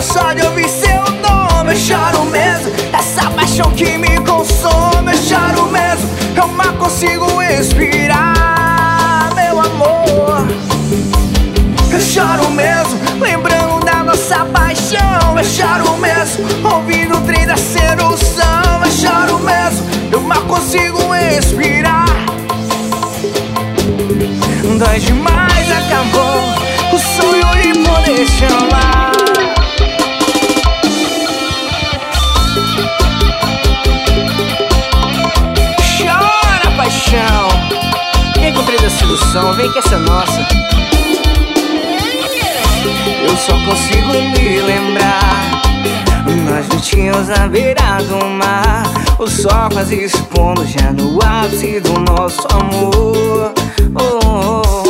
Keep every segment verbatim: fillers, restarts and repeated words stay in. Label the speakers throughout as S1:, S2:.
S1: só de ouvir seu nome. Eu choro mesmo, essa paixão que me consome. Eu choro mesmo, eu mal consigo respirar, meu amor. Eu choro mesmo, lembrando da nossa paixão. Eu choro mesmo, ouvindo o trem da sedução. Eu choro mesmo, eu mal consigo respirar. Dói demais, acabou o sonho de poder chamar. Chora, paixão. Vem com o trem da sedução, vem que essa é nossa. Eu só consigo me lembrar, nós juntinhos à beira do mar, o sol quase se pondo já no ápice do nosso amor. Oh, oh, oh.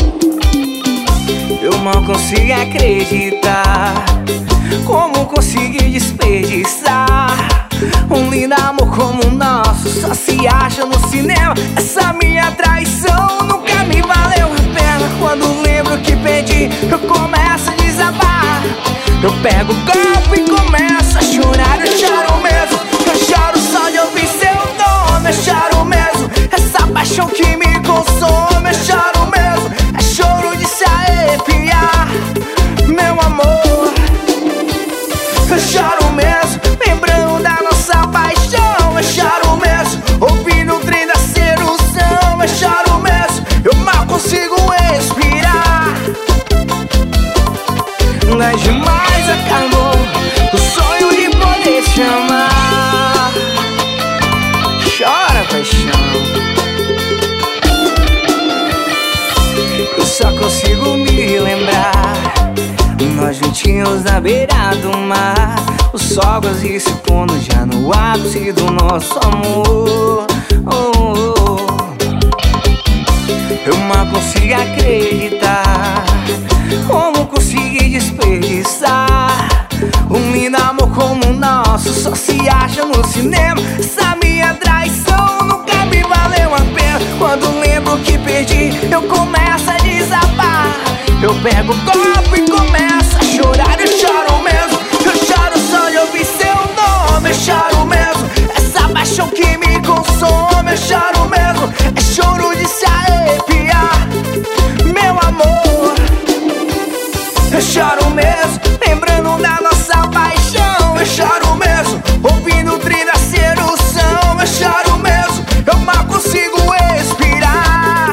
S1: Eu mal consigo acreditar, como consegui desperdiçar um lindo amor como o nosso. Só se acha no cinema, essa minha traição nunca me valeu a pena. Quando lembro que perdi, eu começo a desabar. Eu pego o copo e começo a chorar. Eu choro mesmo, eu choro só de ouvir seu nome. Eu choro mesmo, essa paixão que me consome. Eu choro mesmo, é choro de se arrepiar, meu amor. Eu choro mesmo, lembrando da nossa paixão. Eu choro mesmo, ouvindo o trem da sedução. Eu choro mesmo, eu mal consigo respirar. Mas demais acabou o sonho de poder chamar. Chora, paixão. Eu só consigo me lembrar, nós juntinhos na beira do mar, o sol quase se pondo já no ápice do nosso amor. Oh, oh, oh. Eu mal consigo acreditar, como consegui desperdiçar um lindo amor como o nosso. Só se acha no cinema, essa minha traição nunca me valeu a pena. Quando lembro que perdi, eu começo a desabar. Eu pego o copo e começo a chorar. Eu choro mesmo, eu choro só de ouvir seu nome. Eu choro mesmo, essa paixão que me consome. Eu choro mesmo, é choro de se arrepiar, meu amor. Eu choro mesmo, lembrando da nossa paixão. Eu choro mesmo, ouvindo o trem da sedução. Eu choro mesmo, eu mal consigo respirar.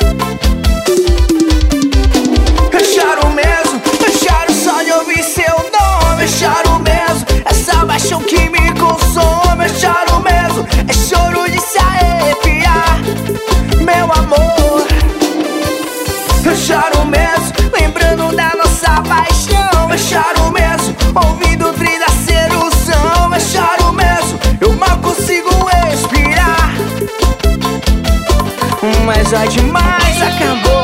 S1: Eu choro mesmo, eu choro só de ouvir seu nome. Eu choro mesmo, essa paixão que me consome. Eu choro mesmo, é choro de se arrepiar, meu amor. Eu choro mesmo, lembrando da nossa paixão. Eu choro mesmo, ouvindo o trem da sedução. Eu choro mesmo, eu mal consigo respirar. Mas já demais acabou